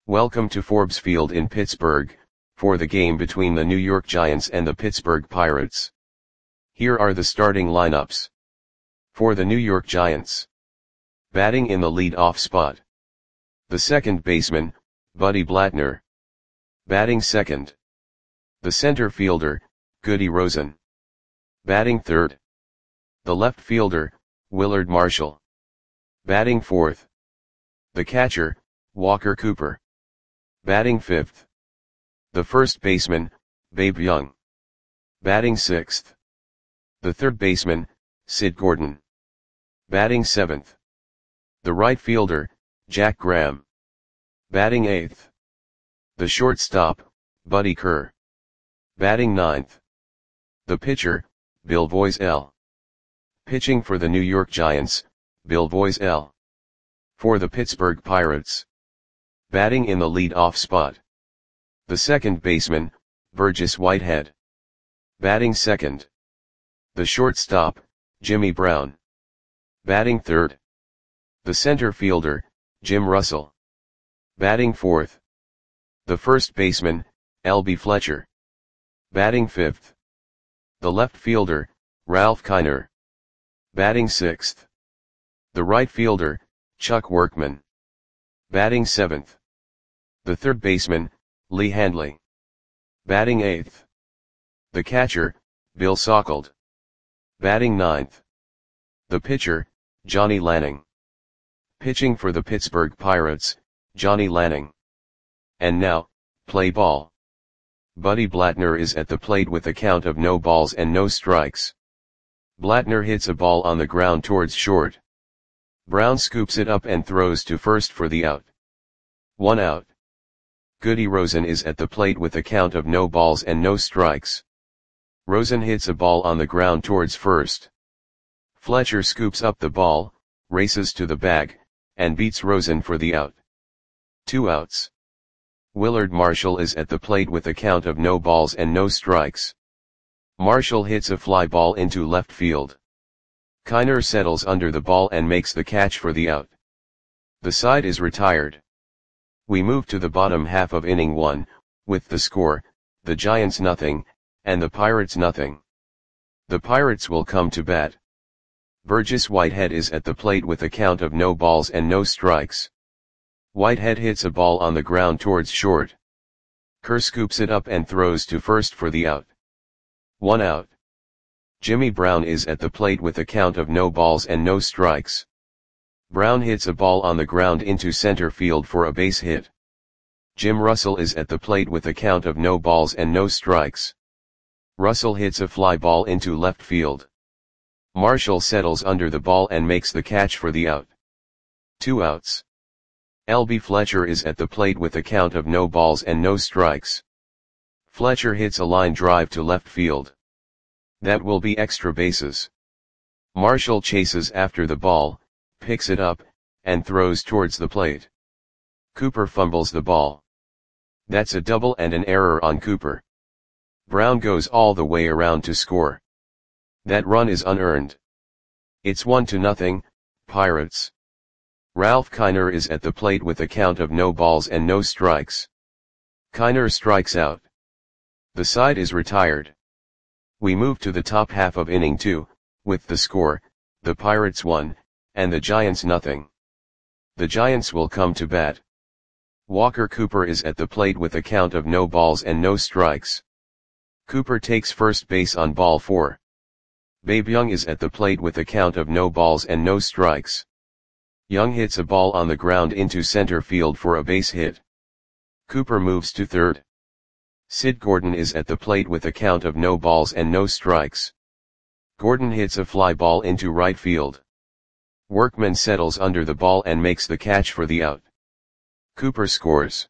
Welcome to Forbes Field in Pittsburgh, for the game between the New York Giants and the Pittsburgh Pirates. Here are the starting lineups. For the New York Giants. Batting in the lead-off spot. The second baseman, Buddy Blattner. Batting second. The center fielder, Goody Rosen. Batting third. The left fielder, Willard Marshall. Batting fourth. The catcher, Walker Cooper. Batting fifth. The first baseman, Babe Young. Batting sixth. The third baseman, Sid Gordon. Batting seventh. The right fielder, Jack Graham. Batting eighth. The shortstop, Buddy Kerr. Batting ninth. The pitcher, Bill Voiselle. Pitching for the New York Giants, Bill Voiselle. For the Pittsburgh Pirates. Batting in the lead-off spot. The second baseman, Burgess Whitehead. Batting second. The shortstop, Jimmy Brown. Batting third. The center fielder, Jim Russell. Batting fourth. The first baseman, L.B. Fletcher. Batting fifth. The left fielder, Ralph Kiner. Batting sixth. The right fielder, Chuck Workman. Batting seventh. The third baseman, Lee Handley. Batting eighth. The catcher, Bill Sauckled. Batting ninth. The pitcher, Johnny Lanning. Pitching for the Pittsburgh Pirates, Johnny Lanning. And now, play ball. Buddy Blattner is at the plate with a count of no balls and no strikes. Blattner hits a ball on the ground towards short. Brown scoops it up and throws to first for the out. 1 out. Goody Rosen is at the plate with a count of no balls and no strikes. Rosen hits a ball on the ground towards first. Fletcher scoops up the ball, races to the bag, and beats Rosen for the out. 2 outs. Willard Marshall is at the plate with a count of no balls and no strikes. Marshall hits a fly ball into left field. Kiner settles under the ball and makes the catch for the out. The side is retired. We move to the bottom half of inning 1, with the score, the Giants nothing, and the Pirates nothing. The Pirates will come to bat. Burgess Whitehead is at the plate with a count of no balls and no strikes. Whitehead hits a ball on the ground towards short. Kerr scoops it up and throws to first for the out. 1 out. Jimmy Brown is at the plate with a count of no balls and no strikes. Brown hits a ball on the ground into center field for a base hit. Jim Russell is at the plate with a count of no balls and no strikes. Russell hits a fly ball into left field. Marshall settles under the ball and makes the catch for the out. 2 outs. L.B. Fletcher is at the plate with a count of no balls and no strikes. Fletcher hits a line drive to left field. That will be extra bases. Marshall chases after the ball, picks it up, and throws towards the plate. Cooper fumbles the ball. That's a double and an error on Cooper. Brown goes all the way around to score. That run is unearned. It's 1-0, Pirates. Ralph Kiner is at the plate with a count of no balls and no strikes. Kiner strikes out. The side is retired. We move to the top half of inning 2, with the score, the Pirates 1, and the Giants nothing. The Giants will come to bat. Walker Cooper is at the plate with a count of no balls and no strikes. Cooper takes first base on ball 4. Babe Young is at the plate with a count of no balls and no strikes. Young hits a ball on the ground into center field for a base hit. Cooper moves to third. Sid Gordon is at the plate with a count of no balls and no strikes. Gordon hits a fly ball into right field. Workman settles under the ball and makes the catch for the out. Cooper scores.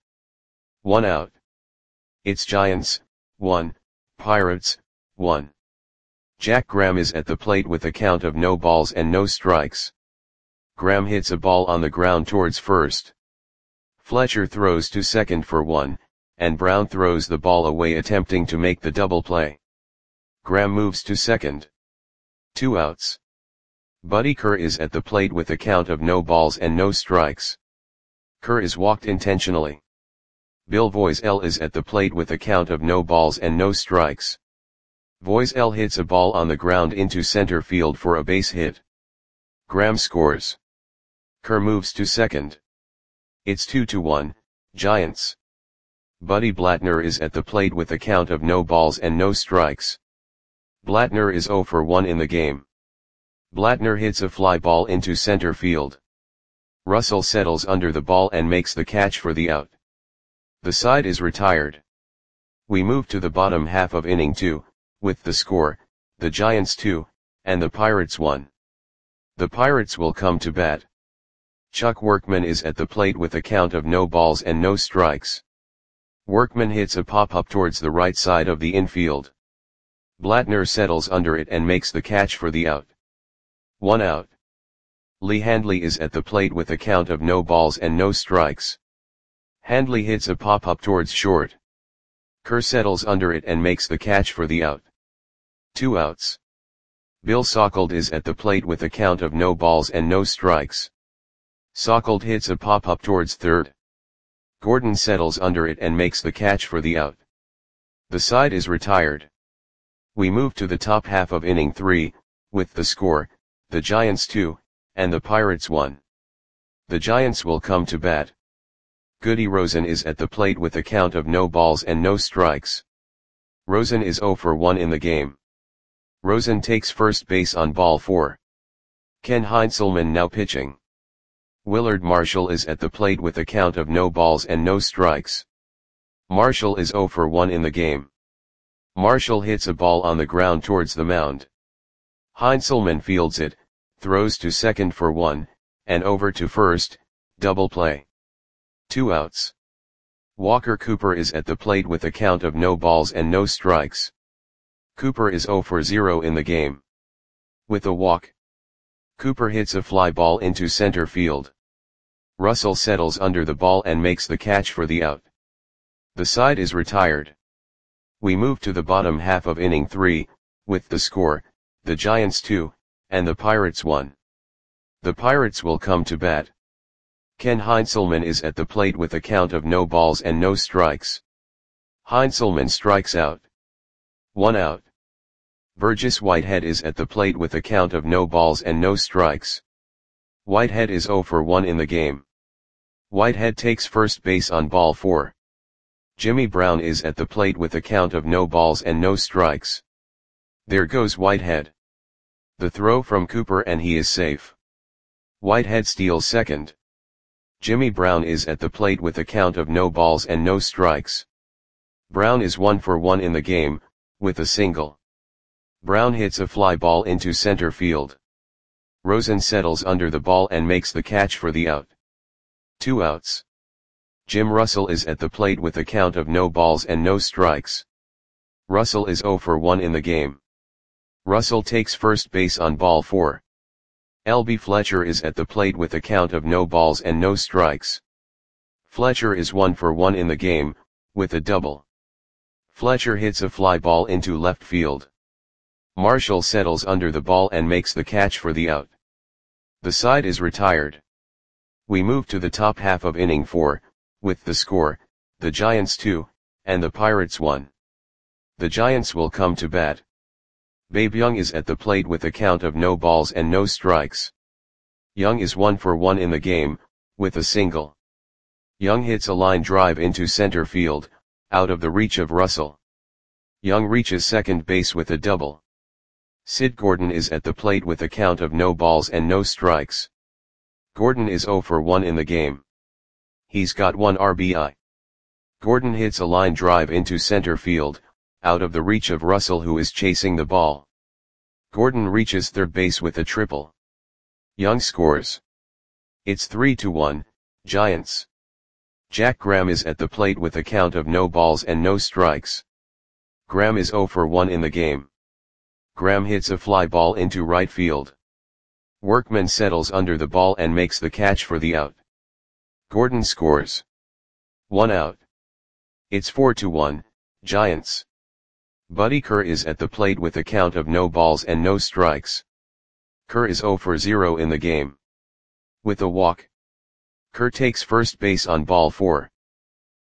1 out. It's Giants, 1, Pirates, 1. Jack Graham is at the plate with a count of no balls and no strikes. Graham hits a ball on the ground towards first. Fletcher throws to second for 1, and Brown throws the ball away attempting to make the double play. Graham moves to second. 2 outs. Buddy Kerr is at the plate with a count of no balls and no strikes. Kerr is walked intentionally. Bill Voiselle is at the plate with a count of no balls and no strikes. Voiselle hits a ball on the ground into center field for a base hit. Graham scores. Kerr moves to second. It's 2-1, Giants. Buddy Blattner is at the plate with a count of no balls and no strikes. Blattner is 0 for 1 in the game. Blattner hits a fly ball into center field. Russell settles under the ball and makes the catch for the out. The side is retired. We move to the bottom half of inning 2, with the score, the Giants 2, and the Pirates 1. The Pirates will come to bat. Chuck Workman is at the plate with a count of no balls and no strikes. Workman hits a pop-up towards the right side of the infield. Blattner settles under it and makes the catch for the out. 1 out. Lee Handley is at the plate with a count of no balls and no strikes. Handley hits a pop-up towards short. Kerr settles under it and makes the catch for the out. 2 outs. Bill Sauckelde is at the plate with a count of no balls and no strikes. Sauckelde hits a pop-up towards third. Gordon settles under it and makes the catch for the out. The side is retired. We move to the top half of inning 3, with the score, the Giants 2, and the Pirates 1. The Giants will come to bat. Goody Rosen is at the plate with a count of no balls and no strikes. Rosen is 0 for 1 in the game. Rosen takes first base on ball 4. Ken Heinzelman now pitching. Willard Marshall is at the plate with a count of no balls and no strikes. Marshall is 0 for 1 in the game. Marshall hits a ball on the ground towards the mound. Heinzelman fields it, throws to second for 1, and over to first, double play. 2 outs. Walker Cooper is at the plate with a count of no balls and no strikes. Cooper is 0 for 0 in the game. With a walk, Cooper hits a fly ball into center field. Russell settles under the ball and makes the catch for the out. The side is retired. We move to the bottom half of inning 3, with the score, the Giants 2, and the Pirates 1. The Pirates will come to bat. Ken Heinzelman is at the plate with a count of no balls and no strikes. Heinzelman strikes out. 1 out. Burgess Whitehead is at the plate with a count of no balls and no strikes. Whitehead is 0 for 1 in the game. Whitehead takes first base on ball 4. Jimmy Brown is at the plate with a count of no balls and no strikes. There goes Whitehead. The throw from Cooper and he is safe. Whitehead steals second. Jimmy Brown is at the plate with a count of no balls and no strikes. Brown is 1 for 1 in the game, with a single. Brown hits a fly ball into center field. Rosen settles under the ball and makes the catch for the out. 2 outs. Jim Russell is at the plate with a count of no balls and no strikes. Russell is 0 for 1 in the game. Russell takes first base on ball 4. L.B. Fletcher is at the plate with a count of no balls and no strikes. Fletcher is 1 for 1 in the game, with a double. Fletcher hits a fly ball into left field. Marshall settles under the ball and makes the catch for the out. The side is retired. We move to the top half of inning 4, with the score, the Giants 2, and the Pirates 1. The Giants will come to bat. Babe Young is at the plate with a count of no balls and no strikes. Young is 1 for 1 in the game, with a single. Young hits a line drive into center field, out of the reach of Russell. Young reaches second base with a double. Sid Gordon is at the plate with a count of no balls and no strikes. Gordon is 0 for 1 in the game. He's got 1 RBI. Gordon hits a line drive into center field, out of the reach of Russell who is chasing the ball. Gordon reaches third base with a triple. Young scores. It's 3-1, Giants. Jack Graham is at the plate with a count of no balls and no strikes. Graham is 0 for 1 in the game. Graham hits a fly ball into right field. Workman settles under the ball and makes the catch for the out. Gordon scores. 1 out. It's 4-1, Giants. Buddy Kerr is at the plate with a count of no balls and no strikes. Kerr is 0 for 0 in the game. With a walk, Kerr takes first base on ball 4.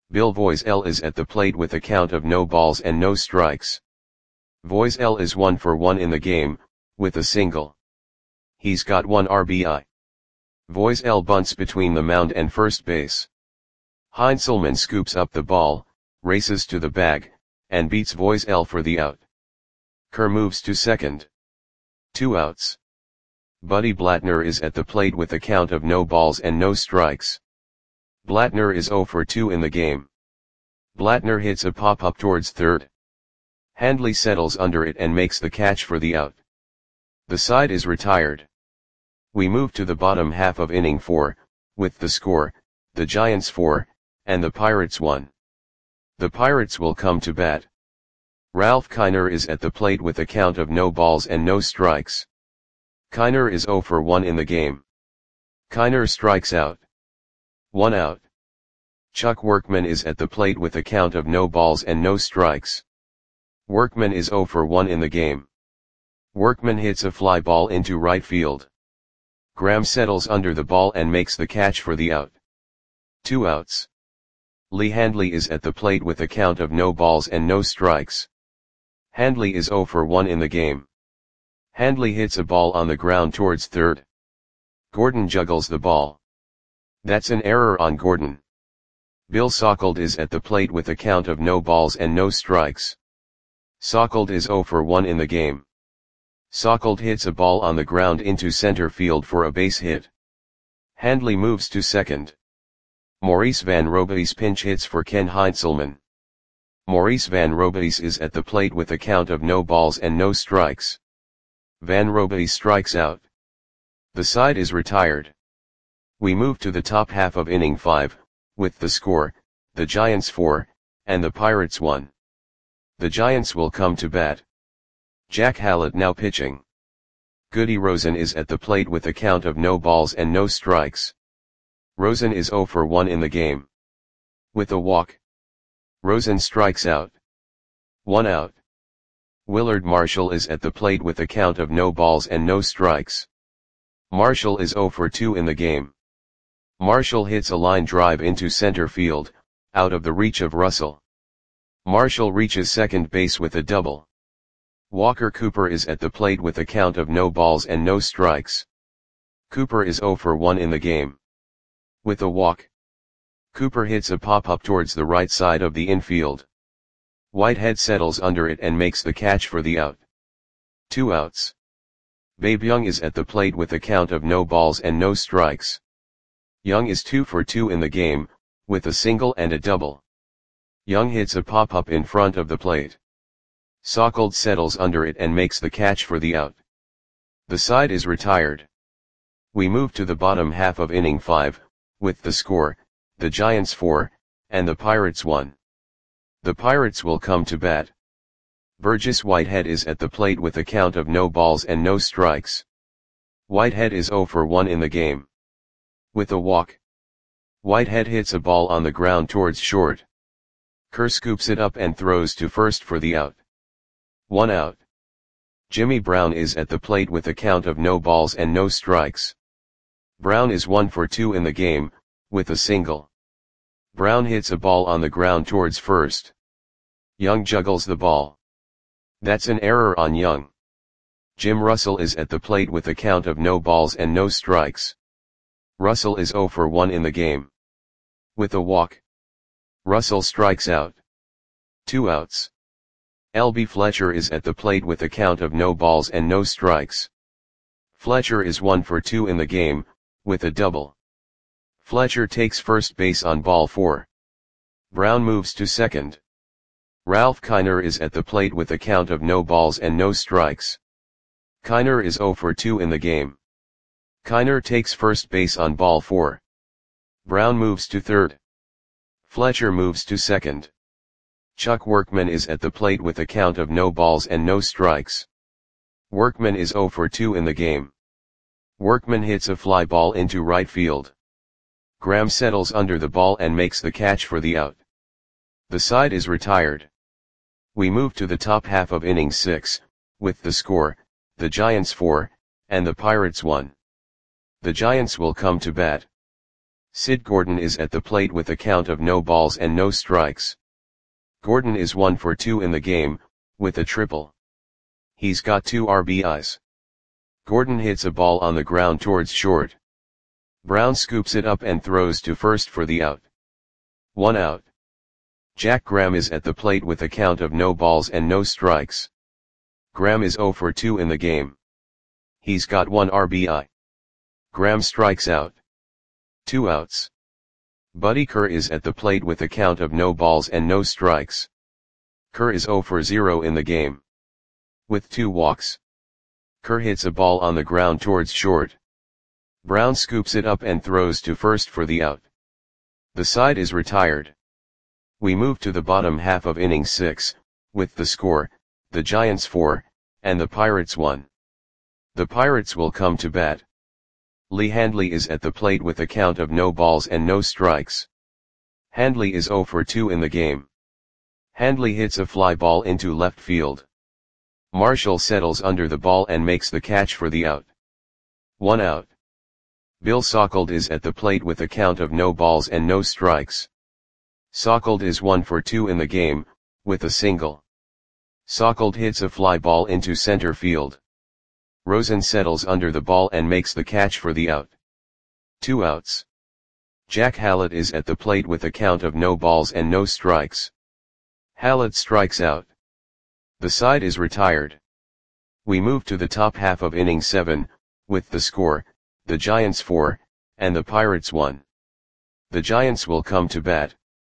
Bill Voiselle is at the plate with a count of no balls and no strikes. Voiselle is 1 for 1 in the game, with a single. He's got 1 RBI. Voiselle bunts between the mound and first base. Heinzelman scoops up the ball, races to the bag, and beats Voiselle for the out. Kerr moves to second. 2 outs. Buddy Blattner is at the plate with a count of no balls and no strikes. Blattner is 0 for 2 in the game. Blattner hits a pop-up towards third. Handley settles under it and makes the catch for the out. The side is retired. We move to the bottom half of inning 4, with the score, the Giants 4, and the Pirates 1. The Pirates will come to bat. Ralph Kiner is at the plate with a count of no balls and no strikes. Kiner is 0 for 1 in the game. Kiner strikes out. 1 out. Chuck Workman is at the plate with a count of no balls and no strikes. Workman is 0 for 1 in the game. Workman hits a fly ball into right field. Graham settles under the ball and makes the catch for the out. 2 outs. Lee Handley is at the plate with a count of no balls and no strikes. Handley is 0 for 1 in the game. Handley hits a ball on the ground towards third. Gordon juggles the ball. That's an error on Gordon. Bill Sauckled is at the plate with a count of no balls and no strikes. Sauckled is 0 for 1 in the game. Sauckled hits a ball on the ground into center field for a base hit. Handley moves to second. Maurice Van Robies pinch hits for Ken Heinzelman. Maurice Van Robies is at the plate with a count of no balls and no strikes. Van Robies strikes out. The side is retired. We move to the top half of inning 5, with the score, the Giants 4, and the Pirates 1. The Giants will come to bat. Jack Hallett now pitching. Goody Rosen is at the plate with a count of no balls and no strikes. Rosen is 0 for 1 in the game. With a walk. Rosen strikes out. 1 out. Willard Marshall is at the plate with a count of no balls and no strikes. Marshall is 0 for 2 in the game. Marshall hits a line drive into center field, out of the reach of Russell. Marshall reaches second base with a double. Walker Cooper is at the plate with a count of no balls and no strikes. Cooper is 0 for 1 in the game. With a walk. Cooper hits a pop-up towards the right side of the infield. Whitehead settles under it and makes the catch for the out. 2 outs. Babe Young is at the plate with a count of no balls and no strikes. Young is 2 for 2 in the game, with a single and a double. Young hits a pop-up in front of the plate. Sauckled settles under it and makes the catch for the out. The side is retired. We move to the bottom half of inning 5, with the score, the Giants 4, and the Pirates 1. The Pirates will come to bat. Burgess Whitehead is at the plate with a count of no balls and no strikes. Whitehead is 0 for 1 in the game. With a walk. Whitehead hits a ball on the ground towards short. Kerr scoops it up and throws to first for the out. 1 out. Jimmy Brown is at the plate with a count of no balls and no strikes. Brown is 1 for 2 in the game, with a single. Brown hits a ball on the ground towards first. Young juggles the ball. That's an error on Young. Jim Russell is at the plate with a count of no balls and no strikes. Russell is 0 for 1 in the game. With a walk. Russell strikes out. 2 outs. L.B. Fletcher is at the plate with a count of no balls and no strikes. Fletcher is 1 for 2 in the game, with a double. Fletcher takes first base on ball 4. Brown moves to second. Ralph Kiner is at the plate with a count of no balls and no strikes. Kiner is 0 for 2 in the game. Kiner takes first base on ball 4. Brown moves to third. Fletcher moves to second. Chuck Workman is at the plate with a count of no balls and no strikes. Workman is 0 for 2 in the game. Workman hits a fly ball into right field. Graham settles under the ball and makes the catch for the out. The side is retired. We move to the top half of inning 6, with the score, the Giants 4, and the Pirates 1. The Giants will come to bat. Sid Gordon is at the plate with a count of no balls and no strikes. Gordon is 1 for 2 in the game, with a triple. He's got 2 RBIs. Gordon hits a ball on the ground towards short. Brown scoops it up and throws to first for the out. 1 out. Jack Graham is at the plate with a count of no balls and no strikes. Graham is 0 for 2 in the game. He's got 1 RBI. Graham strikes out. 2 outs. Buddy Kerr is at the plate with a count of no balls and no strikes. Kerr is 0 for 0 in the game. With 2 walks. Kerr hits a ball on the ground towards short. Brown scoops it up and throws to first for the out. The side is retired. We move to the bottom half of inning 6, with the score, the Giants 4, and the Pirates 1. The Pirates will come to bat. Lee Handley is at the plate with a count of no balls and no strikes. Handley is 0 for 2 in the game. Handley hits a fly ball into left field. Marshall settles under the ball and makes the catch for the out. 1 out. Bill Sauckled is at the plate with a count of no balls and no strikes. Sauckled is 1 for 2 in the game, with a single. Sauckled hits a fly ball into center field. Rosen settles under the ball and makes the catch for the out. 2 outs. Jack Hallett is at the plate with a count of no balls and no strikes. Hallett strikes out. The side is retired. We move to the top half of inning 7, with the score, the Giants 4, and the Pirates 1. The Giants will come to bat.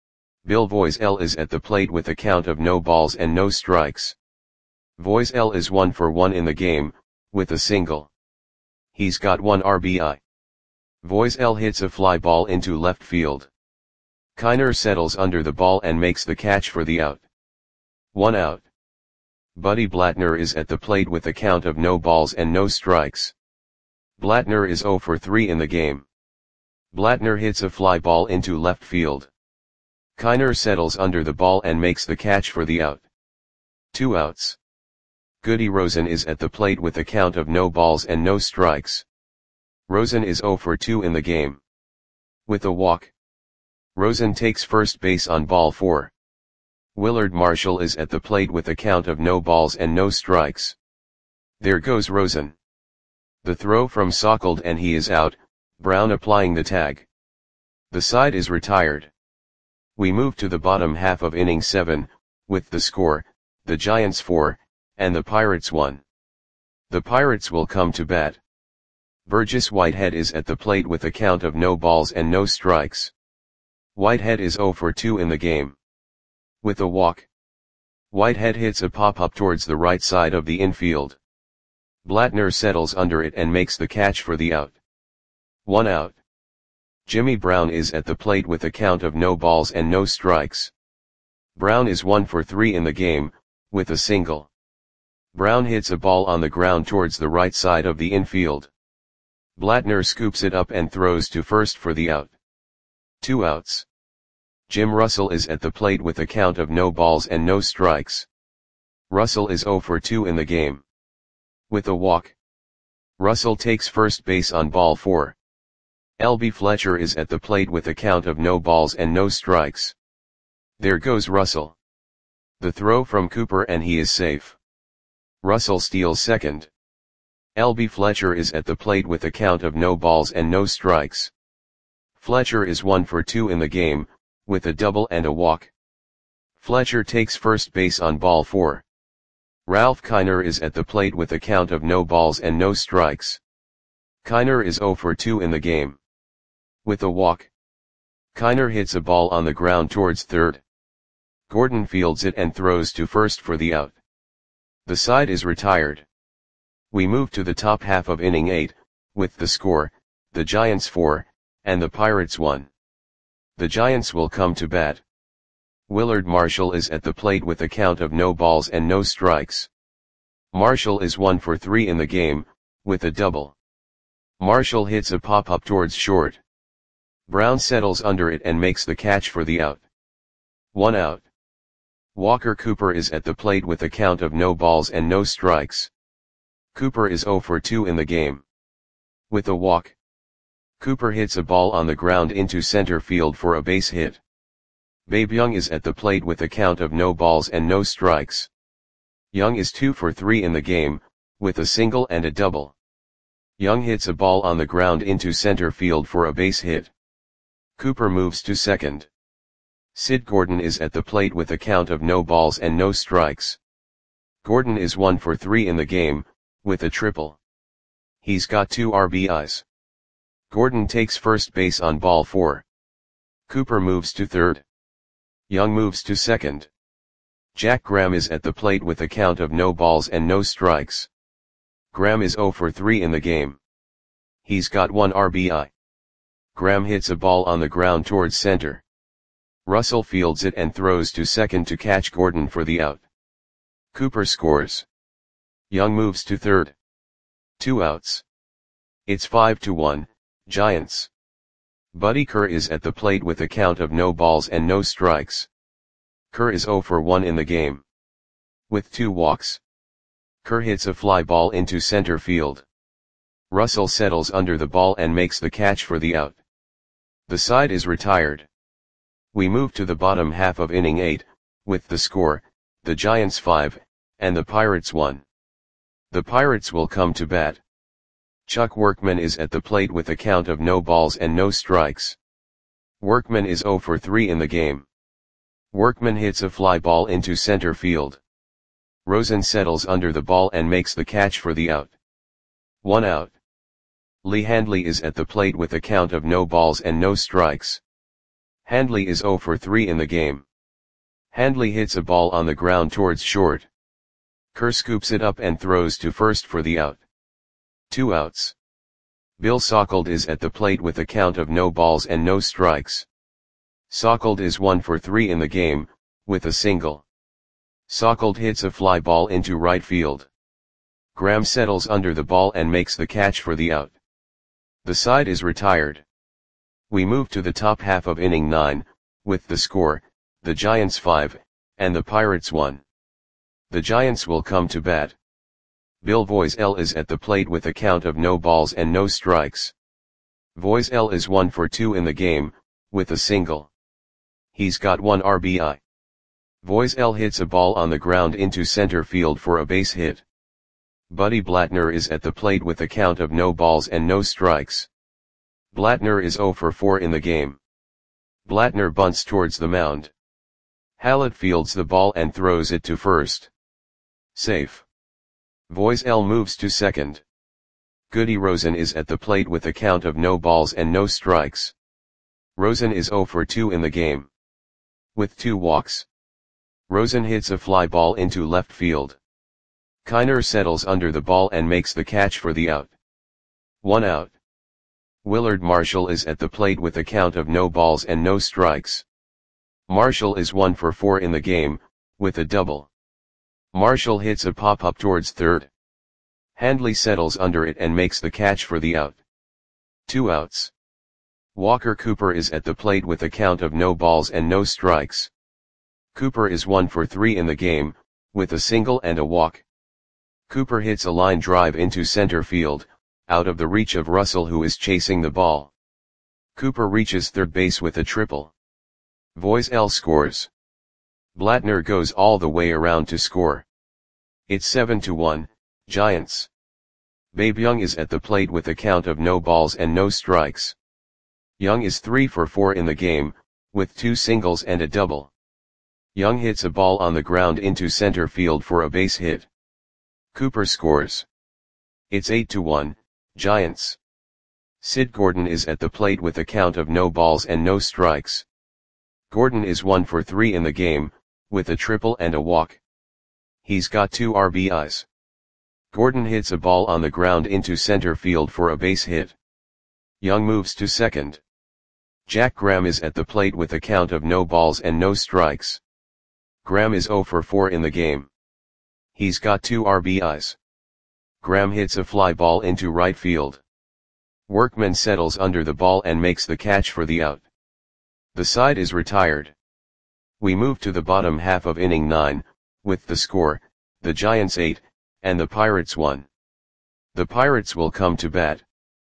Bill Voiselle is at the plate with a count of no balls and no strikes. Voiselle is 1 for 1 in the game, with a single. He's got 1 RBI. Voiselle hits a fly ball into left field. Kiner settles under the ball and makes the catch for the out. 1 out. Buddy Blattner is at the plate with a count of no balls and no strikes. Blattner is 0 for 3 in the game. Blattner hits a fly ball into left field. Kiner settles under the ball and makes the catch for the out. 2 outs. Goody Rosen is at the plate with a count of no balls and no strikes. Rosen is 0 for 2 in the game. With a walk. Rosen takes first base on ball 4. Willard Marshall is at the plate with a count of no balls and no strikes. There goes Rosen. The throw from Sauckled and he is out, Brown applying the tag. The side is retired. We move to the bottom half of inning 7, with the score, the Giants 4, and the Pirates 1. The Pirates will come to bat. Burgess Whitehead is at the plate with a count of no balls and no strikes. Whitehead is 0 for 2 in the game. With a walk. Whitehead hits a pop-up towards the right side of the infield. Blattner settles under it and makes the catch for the out. 1 out. Jimmy Brown is at the plate with a count of no balls and no strikes. Brown is 1 for 3 in the game, with a single. Brown hits a ball on the ground towards the right side of the infield. Blattner scoops it up and throws to first for the out. 2 outs. Jim Russell is at the plate with a count of no balls and no strikes. Russell is 0 for 2 in the game. With a walk. Russell takes first base on ball 4. L.B. Fletcher is at the plate with a count of no balls and no strikes. There goes Russell. The throw from Cooper and he is safe. Russell steals second. L.B. Fletcher is at the plate with a count of no balls and no strikes. Fletcher is 1 for 2 in the game, with a double and a walk. Fletcher takes first base on ball 4. Ralph Kiner is at the plate with a count of no balls and no strikes. Kiner is 0 for 2 in the game. With a walk. Kiner hits a ball on the ground towards third. Gordon fields it and throws to first for the out. The side is retired. We move to the top half of inning 8, with the score, the Giants 4, and the Pirates 1. The Giants will come to bat. Willard Marshall is at the plate with a count of no balls and no strikes. Marshall is 1 for 3 in the game, with a double. Marshall hits a pop-up towards short. Brown settles under it and makes the catch for the out. 1 out. Walker Cooper is at the plate with a count of no balls and no strikes. Cooper is 0 for 2 in the game. With a walk. Cooper hits a ball on the ground into center field for a base hit. Babe Young is at the plate with a count of no balls and no strikes. Young is 2 for 3 in the game, with a single and a double. Young hits a ball on the ground into center field for a base hit. Cooper moves to second. Sid Gordon is at the plate with a count of no balls and no strikes. Gordon is 1 for 3 in the game, with a triple. He's got 2 RBIs. Gordon takes first base on ball 4. Cooper moves to third. Young moves to second. Jack Graham is at the plate with a count of no balls and no strikes. Graham is 0 for 3 in the game. He's got 1 RBI. Graham hits a ball on the ground towards center. Russell fields it and throws to second to catch Gordon for the out. Cooper scores. Young moves to third. 2 outs. It's 5-1, Giants. Buddy Kerr is at the plate with a count of no balls and no strikes. Kerr is 0 for 1 in the game. With 2 walks. Kerr hits a fly ball into center field. Russell settles under the ball and makes the catch for the out. The side is retired. We move to the bottom half of inning 8, with the score, the Giants 5, and the Pirates 1. The Pirates will come to bat. Chuck Workman is at the plate with a count of no balls and no strikes. Workman is 0 for 3 in the game. Workman hits a fly ball into center field. Rosen settles under the ball and makes the catch for the out. 1 out. Lee Handley is at the plate with a count of no balls and no strikes. Handley is 0 for 3 in the game. Handley hits a ball on the ground towards short. Kerr scoops it up and throws to first for the out. 2 outs. Bill Sauckled is at the plate with a count of no balls and no strikes. Sauckled is 1 for 3 in the game, with a single. Sauckled hits a fly ball into right field. Graham settles under the ball and makes the catch for the out. The side is retired. We move to the top half of inning 9, with the score, the Giants 5, and the Pirates 1. The Giants will come to bat. Bill Voiselle is at the plate with a count of no balls and no strikes. Voiselle is 1 for 2 in the game, with a single. He's got 1 RBI. Voiselle hits a ball on the ground into center field for a base hit. Buddy Blattner is at the plate with a count of no balls and no strikes. Blattner is 0 for 4 in the game. Blattner bunts towards the mound. Hallett fields the ball and throws it to first. Safe. Voiselle moves to second. Goody Rosen is at the plate with a count of no balls and no strikes. Rosen is 0 for 2 in the game. With 2 walks. Rosen hits a fly ball into left field. Kiner settles under the ball and makes the catch for the out. 1 out. Willard Marshall is at the plate with a count of no balls and no strikes. Marshall is 1 for 4 in the game, with a double. Marshall hits a pop-up towards third. Handley settles under it and makes the catch for the out. 2 outs. Walker Cooper is at the plate with a count of no balls and no strikes. Cooper is 1 for 3 in the game, with a single and a walk. Cooper hits a line drive into center field, out of the reach of Russell who is chasing the ball. Cooper reaches third base with a triple. Voiselle scores. Blattner goes all the way around to score. It's 7-1, Giants. Babe Young is at the plate with a count of no balls and no strikes. Young is 3 for 4 in the game, with 2 singles and a double. Young hits a ball on the ground into center field for a base hit. Cooper scores. It's 8-1, Giants. Sid Gordon is at the plate with a count of no balls and no strikes. Gordon is 1 for 3 in the game, with a triple and a walk. He's got 2 RBIs. Gordon hits a ball on the ground into center field for a base hit. Young moves to second. Jack Graham is at the plate with a count of no balls and no strikes. Graham is 0 for 4 in the game. He's got 2 RBIs. Graham hits a fly ball into right field. Workman settles under the ball and makes the catch for the out. The side is retired. We move to the bottom half of inning 9, with the score, the Giants 8, and the Pirates 1. The Pirates will come to bat.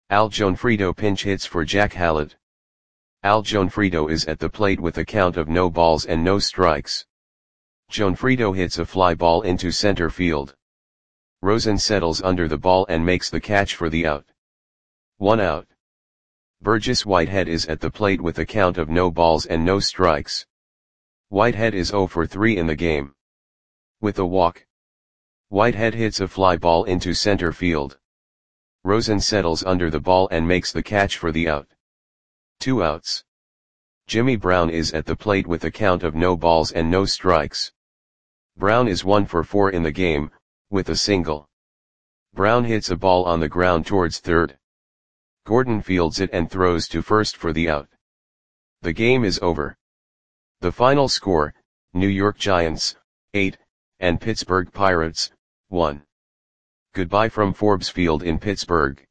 Al Gionfriddo pinch hits for Jack Hallett. Al Gionfriddo is at the plate with a count of no balls and no strikes. Gionfriddo hits a fly ball into center field. Rosen settles under the ball and makes the catch for the out. 1 out. Burgess Whitehead is at the plate with a count of no balls and no strikes. Whitehead is 0 for 3 in the game. With a walk, Whitehead hits a fly ball into center field. Rosen settles under the ball and makes the catch for the out. 2 outs. Jimmy Brown is at the plate with a count of no balls and no strikes. Brown is 1 for 4 in the game, with a single. Brown hits a ball on the ground towards third. Gordon fields it and throws to first for the out. The game is over. The final score, New York Giants, 8, and Pittsburgh Pirates, 1. Goodbye from Forbes Field in Pittsburgh.